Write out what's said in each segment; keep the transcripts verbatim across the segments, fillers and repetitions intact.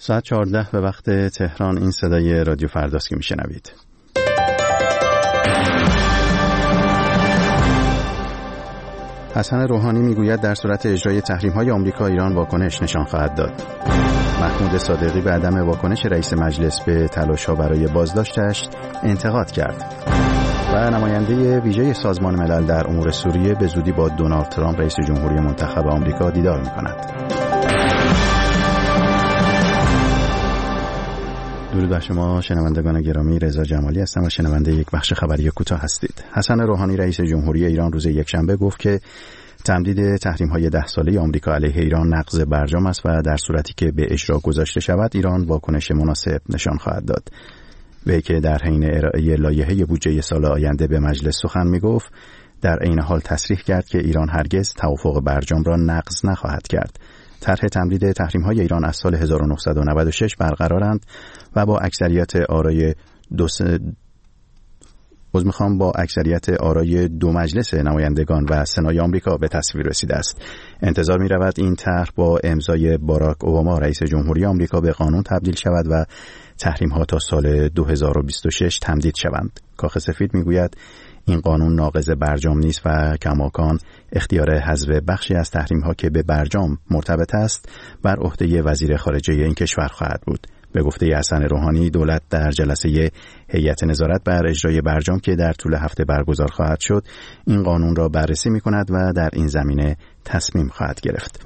ساعت چهارده به وقت تهران. این صدای رادیو فرداست که میشنوید. حسن روحانی میگوید در صورت اجرای تحریم‌های آمریکا ایران واکنش نشان خواهد داد. محمود صادقی به عدم واکنش رئیس مجلس به تلاش‌ها برای بازداشتش انتقاد کرد. و نماینده ویژه سازمان ملل در امور سوریه به زودی با دونالد ترامپ رئیس جمهوری منتخب آمریکا دیدار می‌کند. درود بر شما شنوندگان گرامی، رضا جمالی هستم و شنونده یک بخش خبری کوتاه هستید. حسن روحانی رئیس جمهوری ایران روز یکشنبه گفت که تمدید تحریم‌های ده ساله آمریکا علیه ایران نقض برجام است و در صورتی که به اجرا گذاشته شود ایران واکنش مناسب نشان خواهد داد. وی که در حین ارائه لایحه بودجه سال آینده به مجلس سخن می‌گفت، در عین حال تصریح کرد که ایران هرگز توافق برجام را نقض نخواهد کرد. طرح تمدید تحریم‌های ایران از سال هزار و نهصد و نود و شش برقرارند و با اکثریت آرای دو س... باز میخوام با اکثریت آرای دو مجلس نمایندگان و سنای آمریکا به تصویب رسیده است. انتظار می رود این طرح با امضای باراک اوباما رئیس جمهوری آمریکا به قانون تبدیل شود و تحریم ها تا سال دو هزار و بیست و شش تمدید شوند. کاخ سفید میگوید این قانون ناقض برجام نیست و کماکان اختیار حذف بخشی از تحریم ها که به برجام مرتبط است بر عهده وزیر خارجه این کشور خواهد بود. به گفته حسن روحانی، دولت در جلسه هیئت نظارت بر اجرای برجام که در طول هفته برگزار خواهد شد این قانون را بررسی می کند و در این زمینه تصمیم خواهد گرفت.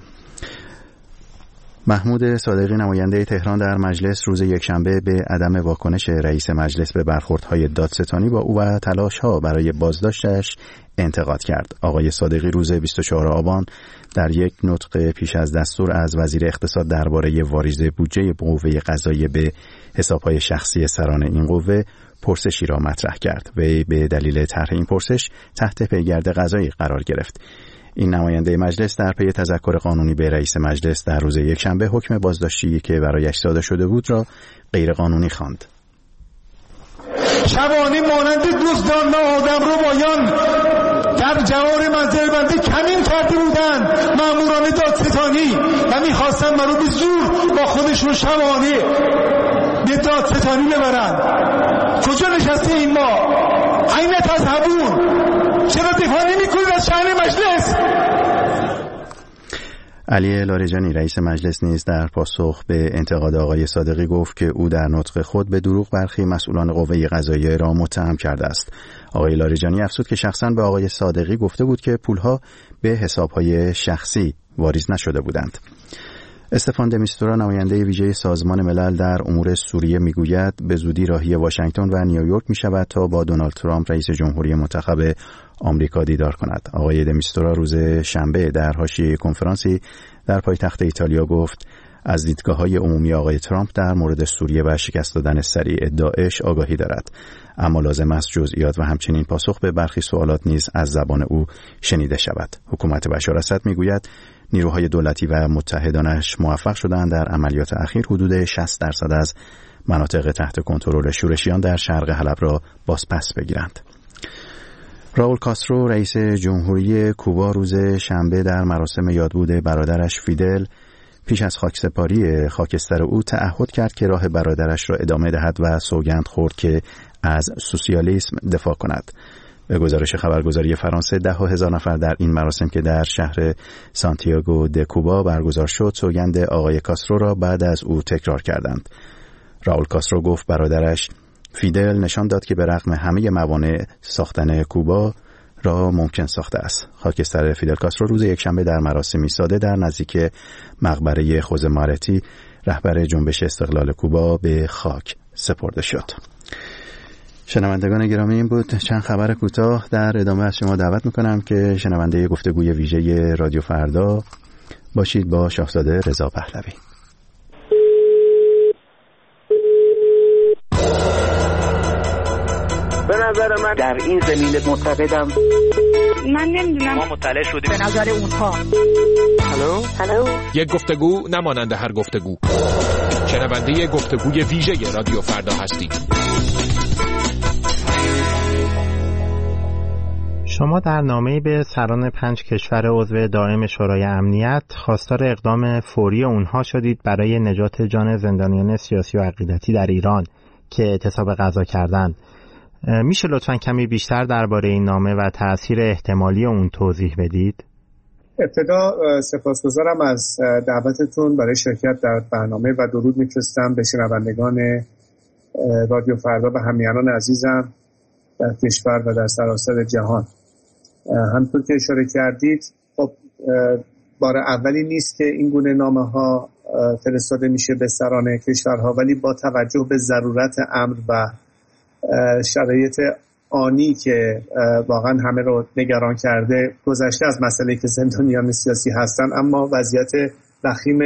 محمود صادقی نماینده تهران در مجلس روز یکشنبه به عدم واکنش رئیس مجلس به برخوردهای دادستانی با او و تلاش‌ها برای بازداشتش انتقاد کرد. آقای صادقی روز بیست و چهارم آبان در یک نطق پیش از دستور از وزیر اقتصاد درباره واریز بودجه قوه قضاییه به حساب‌های شخصی سران این قوه پرسشی را مطرح کرد. وی به دلیل طرح این پرسش تحت پیگرد قضایی قرار گرفت. این نماینده مجلس در پی تذکر قانونی به رئیس مجلس در روز یکشنبه حکم بازداشتی که برایش صادر شده بود را غیر قانونی خواند. شبانی مانند دزدان و آدم رو بایان در جوار منزل بنده کمین کرده بودند ماموران دادستانی و میخواستن مرا به زور با خودشون شبانی به دادستانی ببرند. کجا نشسته این ما؟ این تذهبون؟ چرا دفاع نمی‌کنید از شأن مجلس؟ علی لاریجانی رئیس مجلس نیز در پاسخ به انتقاد آقای صادقی گفت که او در نطق خود به دروغ برخی مسئولان قوه قضاییه را متهم کرده است. آقای لاریجانی افزود که شخصاً به آقای صادقی گفته بود که پولها به حساب‌های شخصی واریز نشده بودند. استفان دمیستورا نماینده ویژه سازمان ملل در امور سوریه میگوید به زودی راهی واشنگتن و نیویورک می شود تا با دونالد ترامپ رئیس جمهوری منتخب آمریکا دیدار کند. آقای دمیستورا روز شنبه در حاشیه کنفرانسی در پایتخت ایتالیا گفت از دیدگاه‌های عمومی آقای ترامپ در مورد سوریه و شکست دادن سریع داعش آگاهی دارد، اما لازم است جزئیات و همچنین پاسخ به برخی سوالات نیز از زبان او شنیده شود. حکومت بشار اسد میگوید نیروهای دولتی و متحدانش موفق شدند در عملیات اخیر حدود شصت درصد از مناطق تحت کنترل شورشیان در شرق حلب را بازپس بگیرند. راول کاسترو رئیس جمهوری کوبا روز شنبه در مراسم یادبود برادرش فیدل پیش از خاکسپاری خاکستر او تعهد کرد که راه برادرش را ادامه دهد و سوگند خورد که از سوسیالیسم دفاع کند. به گزارش خبرگزاری فرانسه ده هزار نفر در این مراسم که در شهر سانتیاگو د کوبا برگزار شد سوگند آقای کاسترو را بعد از او تکرار کردند. راول کاسترو گفت برادرش فیدل نشان داد که به رغم همه موانع ساختن کوبا را ممکن ساخته است. خاکستر فیدل کاسترو روز یکشنبه در مراسمی ساده در نزدیک مقبره خوزه مارتی رهبر جنبش استقلال کوبا به خاک سپرده شد. شنوندگان گرامی این بود چند خبر کوتاه. در ادامه از شما دعوت میکنم که شنونده گفتگوی ویژه رادیو فردا باشید با شاهزاده رضا پهلوی. به نظر من در این زمینه معتقدم من نمیدونم ما مطلع شدیم به نظر اونها. هلو هلو یک گفتگو نمانند هر گفتگو. شنونده گفتگوی ویژه رادیو فردا هستید. شما در نامه‌ای به سران پنج کشور عضو دائم شورای امنیت خواستار اقدام فوری اونها شدید برای نجات جان زندانیان سیاسی و عقیدتی در ایران که اعتصاب غذا کردند. میشه لطفاً کمی بیشتر درباره این نامه و تأثیر احتمالی اون توضیح بدید؟ ابتدا سپاسگزارم از دعوتتون برای شرکت در برنامه و درود میفرستم به شنوندگان رادیو فردا و همیهنان عزیزم در کشور و در سراسر جهان. همونطور که اشاره کردید، خب بار اولی نیست که این گونه نامه ها فرستاده میشه به سران کشورها، ولی با توجه به ضرورت امر و شرایط آنی که واقعا همه رو نگران کرده، گذشته از مسئله که زندانیان سیاسی هستن، اما وضعیت وخیم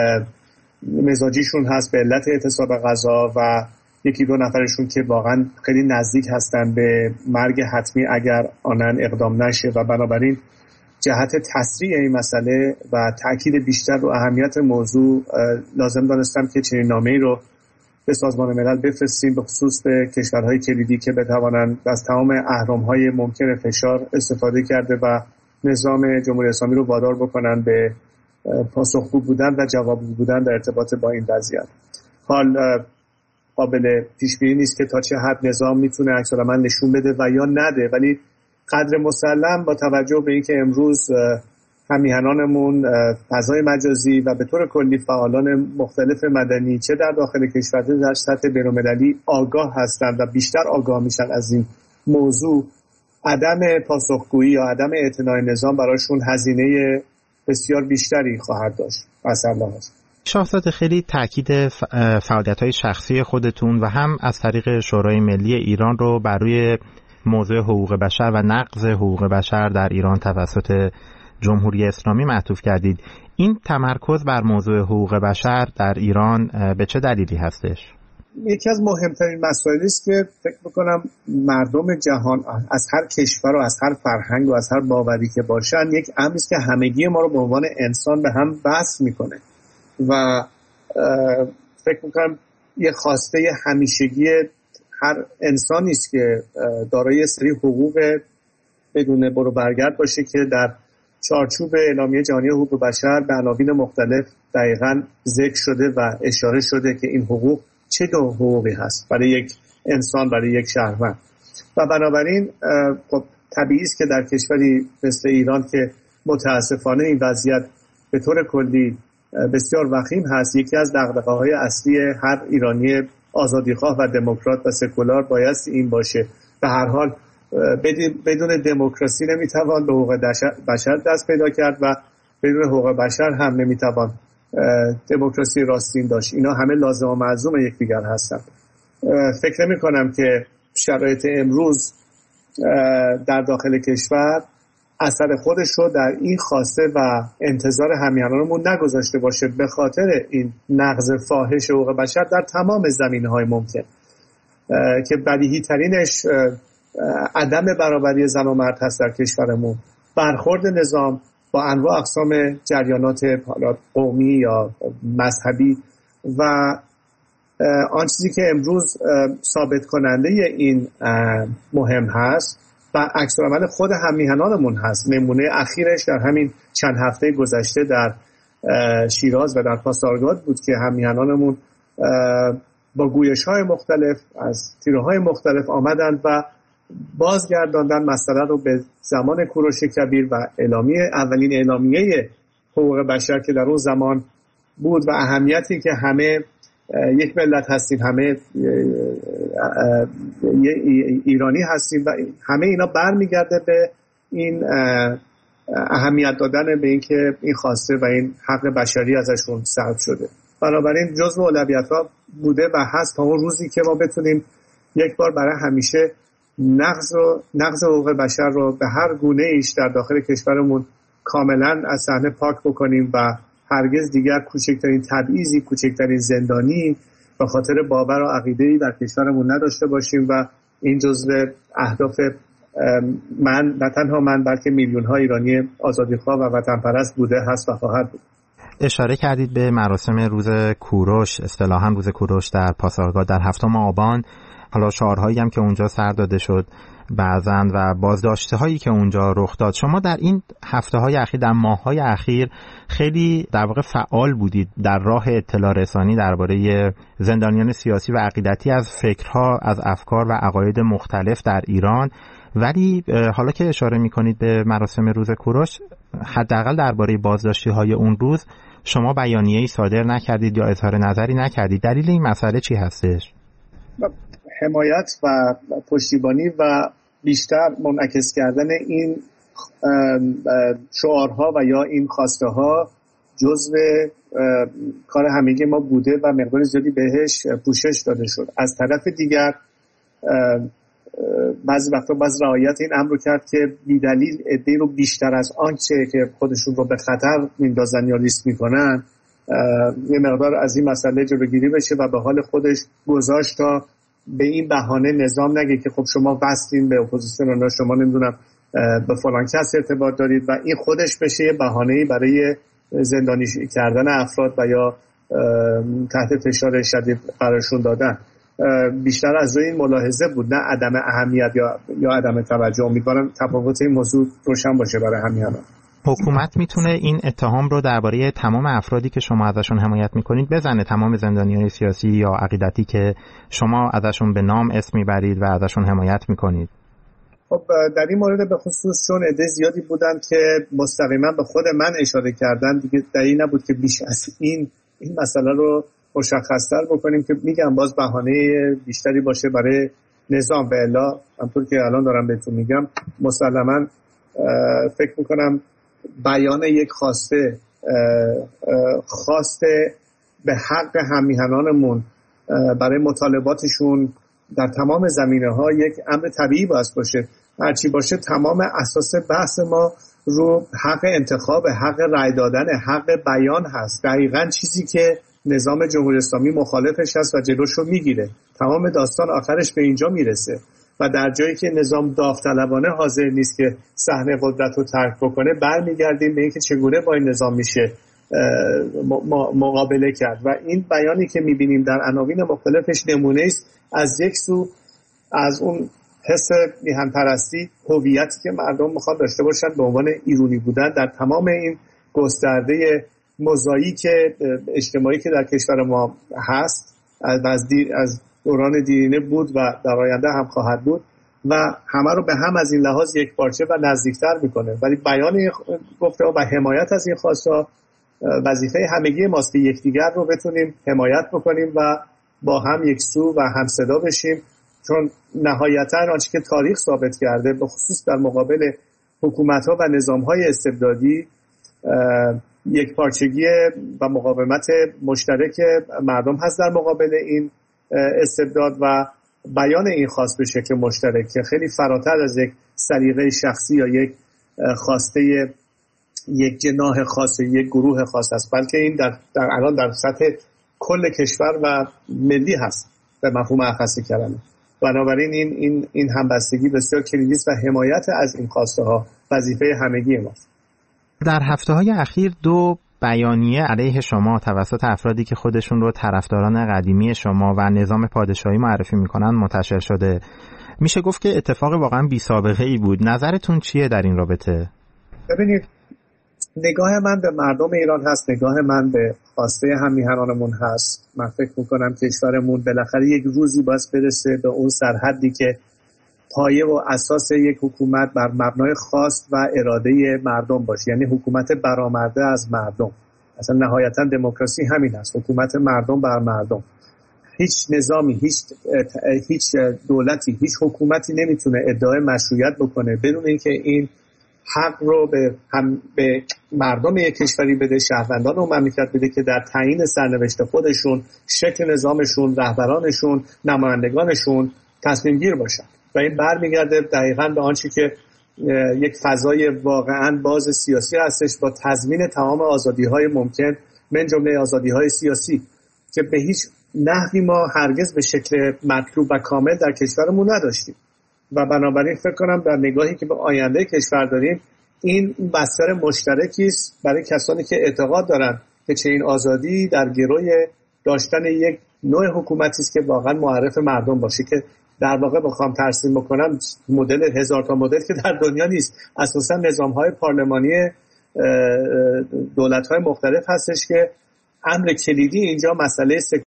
مزاجیشون هست به علت اعتصاب غذا و یکی دو نفرشون که واقعا خیلی نزدیک هستن به مرگ حتمی اگر آنن اقدام نشه و بنابراین جهت تسریع این مسئله و تأکید بیشتر رو اهمیت موضوع لازم دانستم که چنین نامه‌ای رو به سازمان ملل بفرستیم، به خصوص به کشورهای کلیدی که بتوانند از تمام اهرم‌های ممکن فشار استفاده کرده و نظام جمهوری اسلامی رو وادار بکنن به پاسخگو بودن و جوابگو بودن در ارتباط با این وضعیت. حال قابل پیش‌بینی نیست که تا چه حد نظام میتونه عکس‌العمل نشون بده و یا نده، ولی قدر مسلم با توجه به اینکه امروز همیهنانمون فضای مجازی و به طور کلی فعالان مختلف مدنی چه در داخل کشور چه در سطح بین‌المللی آگاه هستند و بیشتر آگاه میشن از این موضوع، عدم پاسخگویی یا عدم اعتنای نظام براشون هزینه بسیار بیشتری خواهد داشت. اصلا هست. شاهزاده، خیلی تاکید فعالیت‌های شخصی خودتون و هم از طریق شورای ملی ایران رو بر روی موضوع حقوق بشر و نقض حقوق بشر در ایران توسط جمهوری اسلامی معطوف کردید. این تمرکز بر موضوع حقوق بشر در ایران به چه دلیلی هستش؟ یکی از مهمترین مسائلی است که فکر می‌کنم مردم جهان از هر کشور و از هر فرهنگ و از هر باوری که باشن، یک امری است که همگی ما رو به عنوان انسان به هم وصل می‌کنه و فکر می‌کنم یه خواسته همیشگی هر انسانی است که دارای سری حقوق بدون برو برگرد باشه که در چارچوب اعلامیه جهانی حقوق بشر به عناوین مختلف دقیقاً ذکر شده و اشاره شده که این حقوق چه نوع حقوقی هست برای یک انسان، برای یک شهروند. و بنابراین خب طبیعی است که در کشوری مثل ایران که متاسفانه این وضعیت به طور کلی بسیار وخیم هست، یکی از دغدغه‌های اصلی هر ایرانی آزادیخواه و دموکرات و سکولار بایست این باشه. به هر حال بدون دموکراسی نمیتوان به حقوق بشر دست پیدا کرد و بدون حقوق بشر هم نمیتوان دموکراسی راستین داشت. اینا همه لازم و ملزوم یکدیگر هستند. فکر نمی کنم که شرایط امروز در داخل کشور اثر خودش رو در این خواسته و انتظار همیهنانمون نگذاشته باشه به خاطر این نقض فاحش حقوق بشر در تمام زمینه‌های ممکن که بدیهی ترینش عدم برابری زن و مرد هست در کشورمون، برخورد نظام با انواع اقسام جریانات قومی یا مذهبی و آن چیزی که امروز ثابت کننده این مهم هست و عکس‌العمل خود همیهنانمون هست. نمونه اخیرش در همین چند هفته گذشته در شیراز و در پاسارگاد بود که همیهنانمون با گویش‌های مختلف از تیره‌های مختلف آمدند و بازگرداندن مسئله رو به زمان کوروش کبیر و اعلامیه اولین اعلامیه حقوق بشر که در اون زمان بود و اهمیتی که همه یک ملت هستیم، همه ایرانی هستیم و همه اینا برمیگرده به این اهمیت دادن به اینکه این خواسته و این حق بشری ازشون سلب شده. بنابراین جزو اولویت‌ها بوده و هست تا اون روزی که ما بتونیم یک بار برای همیشه نقض و نقض حقوق بشر رو به هر گونه ایش در داخل کشورمون کاملا از صحنه پاک بکنیم و هرگز دیگر کوچکترین تبعیضی، کوچکترین زندانی به خاطر باور و عقیده‌ای در کشورمون نداشته باشیم و این جزو اهداف من نه تنها من بلکه میلیون‌ها ایرانی آزادیخواه و وطنپرست بوده هست و خواهد بود. اشاره کردید به مراسم روز کوروش، اصطلاحاً روز کوروش در پاسارگاد در هفتم آبان حالا شعارهایی هم که اونجا سر داده شد بعضن و بازداشته هایی که اونجا رخ داد. شما در این هفته های اخیر، در ماه های اخیر خیلی در واقع فعال بودید در راه اطلاع رسانی درباره زندانیان سیاسی و عقیدتی از فکرها، از افکار و عقاید مختلف در ایران. ولی حالا که اشاره میکنید به مراسم روز کوروش، حداقل درباره بازداشتی های اون روز شما بیانیه‌ای صادر نکردید یا اظهار نظری نکردید. دلیل این مسئله چی هستش؟ حمایت و پشتیبانی و بیشتر منعکس کردن این شعارها و یا این خواسته ها جزو کار همگی ما بوده و مقدار زیادی بهش پوشش داده شد. از طرف دیگر بعضی وقتا باز رعایت این امر رو کرد که بی‌دلیل عده‌ای رو بیشتر از آنچه که خودشون رو به خطر میندازن یا ریسک میکنن یه مقدار از این مسئله جلوگیری بشه و به حال خودش گذاشت تا به این بهانه نظام نگه که خب شما وصلین به اپوزیسیون، شما نمیدونم به فلان کس ارتباط دارید و این خودش بشه یه بهانه‌ای برای زندانی کردن افراد و یا تحت فشار شدید قرارشون دادن. بیشتر از روی این ملاحظه بود، نه عدم اهمیت یا یا عدم توجه. امیدوارم تفاوت این موضوع روشن باشه برای همین. حکومت میتونه این اتهام رو درباره تمام افرادی که شما ازشون حمایت میکنید بزنه، تمام زندانیان سیاسی یا عقیدتی که شما ازشون به نام اسم میبرید و ازشون حمایت میکنید؟ خب در این مورد به خصوص چون عده زیادی بودن که مستقیما به خود من اشاره کردن، دیگه دلیل نبود که بیش از این این مسئله رو مشخص‌تر بکنیم که میگم باز بهانه بیشتری باشه برای نظام. به الا همونطور که الان دارم بهتون میگم مسلماً فکر میکنم بیان یک خواسته خواسته به حق هم‌میهنانمون برای مطالباتشون در تمام زمینه‌ها یک امر طبیعی باید باشه. هرچی باشه تمام اساس بحث ما رو حق انتخاب، حق رأی دادن، حق بیان هست. دقیقاً چیزی که نظام جمهوری اسلامی مخالفش هست و جلوش رو میگیره. تمام داستان آخرش به اینجا میرسه و در جایی که نظام داوطلبانه حاضر نیست که صحنه قدرت رو ترک بکنه، برمیگردیم به اینکه چگونه با این نظام میشه مقابله کرد. و این بیانی که میبینیم در عناوین مختلفش نمونه است از یک سو از اون حس میهن پرستی، هویتی که مردم میخواد داشته باشن به عنوان ایرانی بودن در تمام این گسترده موزاییک اجتماعی که در کشور ما هست، از دیر از دوران دیرینه بود و در آینده هم خواهد بود و همه رو به هم از این لحاظ یک پارچه و نزدیکتر میکنه. ولی بیان گفته و حمایت از این خواسته وظیفه همگی ماست که یکدیگر رو بتونیم حمایت بکنیم و با هم یک سو و هم صدا بشیم، چون نهایتا آنچه که تاریخ ثابت کرده به خصوص در مقابل حکومت‌ها و نظام‌های استبدادی یک پارچگی و مقاومت مشترک مردم هست در مقابل این استبداد و بیان این خواست به شکل مشترک که خیلی فراتر از یک سلیقه شخصی یا یک خواسته یک جناح خاص، یک گروه خاص است، بلکه این در در الان در سطح کل کشور و ملی هست به مفهوم اخص کلمه. بنابراین این این این همبستگی بسیار کلیدی است و حمایت از این خواسته ها وظیفه همگی ماست. در هفته‌های اخیر دو بیانیه علیه شما توسط افرادی که خودشون رو طرفداران قدیمی شما و نظام پادشاهی معرفی میکنن منتشر شده. میشه گفت که اتفاق واقعا بی سابقه ای بود. نظرتون چیه در این رابطه؟ ببینید، نگاه من به مردم ایران هست، نگاه من به خواسته هم‌میهنانمون هست. من فکر میکنم کشورمون بالاخره یک روزی باید برسه به اون سرحدی که پایه و اساس یک حکومت بر مبنای خواست و اراده مردم باشه، یعنی حکومت برآمده از مردم. اصلا نهایتا دموکراسی همین است، حکومت مردم بر مردم. هیچ نظامی، هیچ هیچ دولتی، هیچ حکومتی نمیتونه ادعای مشروعیت بکنه بدون اینکه این حق رو به هم به مردم یک کشوری بده، شهروندان اون مملکت بده که در تعیین سرنوشت خودشون، شکل نظامشون، رهبرانشون، نمایندگانشون تصمیم گیر باشن. و این برمیگرده دقیقاً به آنچه که یک فضای واقعاً باز سیاسی هستش با تضمین تمام آزادی‌های ممکن من جمله آزادی‌های سیاسی که به هیچ نحوی ما هرگز به شکل مطلوب و کامل در کشورمون نداشتیم. و بنابراین فکر کنم در نگاهی که به آینده کشور داریم این بستر مشترکی است برای کسانی که اعتقاد دارن که چنین آزادی در گروی داشتن یک نوع حکومتی است که واقعا معرف مردم باشه، که در واقع بخوام ترسیم بکنم مدل هزار تا مدل که در دنیا نیست. اساسا نظام‌های پارلمانی دولت‌های مختلف هستش که امر کلیدی اینجا مسئله